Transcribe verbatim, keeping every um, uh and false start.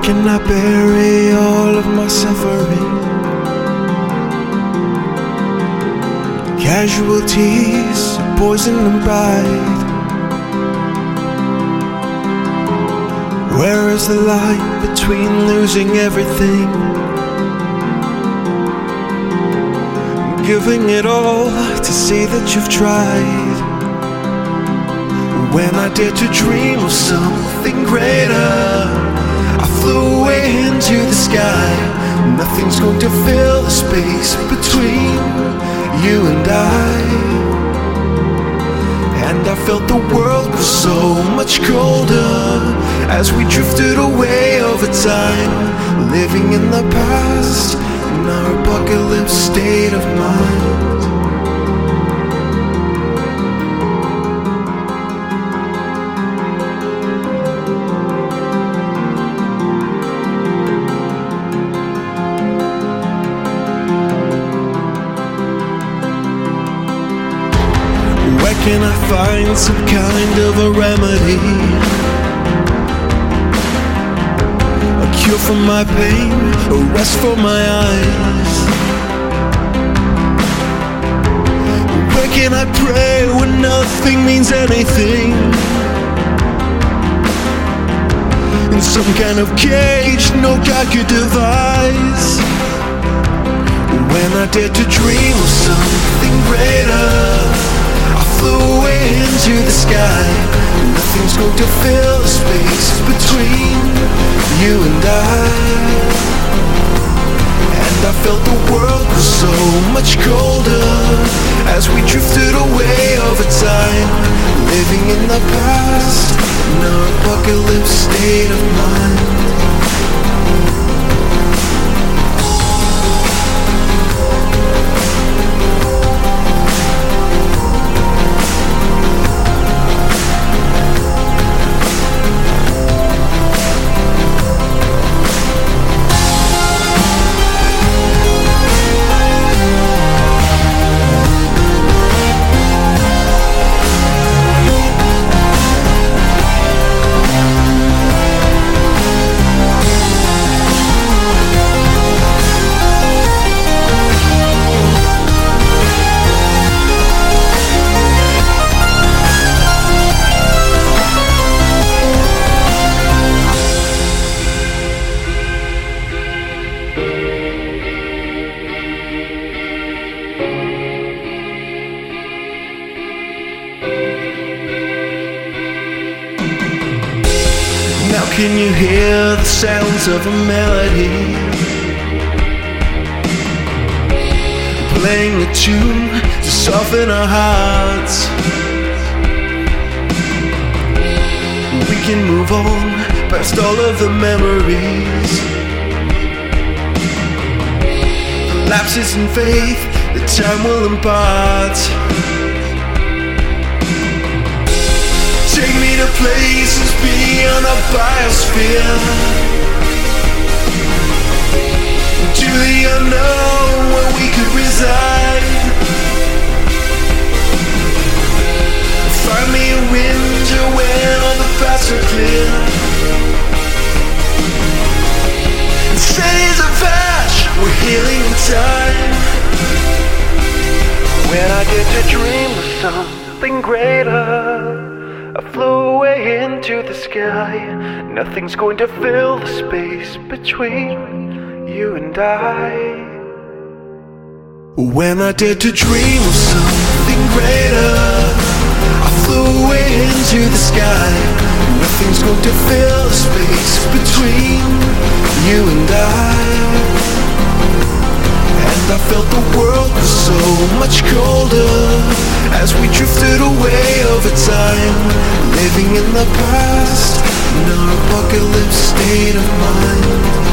can I bury all of my suffering? Casualties, poison and pride. Where is the line between losing everything, giving it all to see that you've tried? When I dared to dream of something greater, I flew away into the sky. Nothing's going to fill the space between you and I. And I felt the world grew so much colder as we drifted away over time, living in the past in our apocalypse state of mind. Where can I find some kind of a remedy, a cure for my pain, a rest for my eyes? Where can I pray when nothing means anything, in some kind of cage no God could devise? When I dared to dream of something greater, flew away into the sky. Nothing's going to fill the space between you and I. And I felt the world grew so much colder as we drifted away over time, living in the past in our apocalypse state of mind. Now can you hear the sounds of a melody, playing a tune to soften our hearts? We can move on past all of the memories, the lapses in faith that time will impart. Take me to places beyond the biosphere, to the unknown where we could reside. Find me a window where all the paths are clear, and cities of ash, we're healing in time. When I get to dream of something greater, I flew away into the sky. Nothing's going to fill the space between you and I. When I dared to dream of something greater, I flew away into the sky. Nothing's going to fill the space between you and I. And I felt the world was so much colder as we drifted away over time, living in the past in our apocalypse state of mind.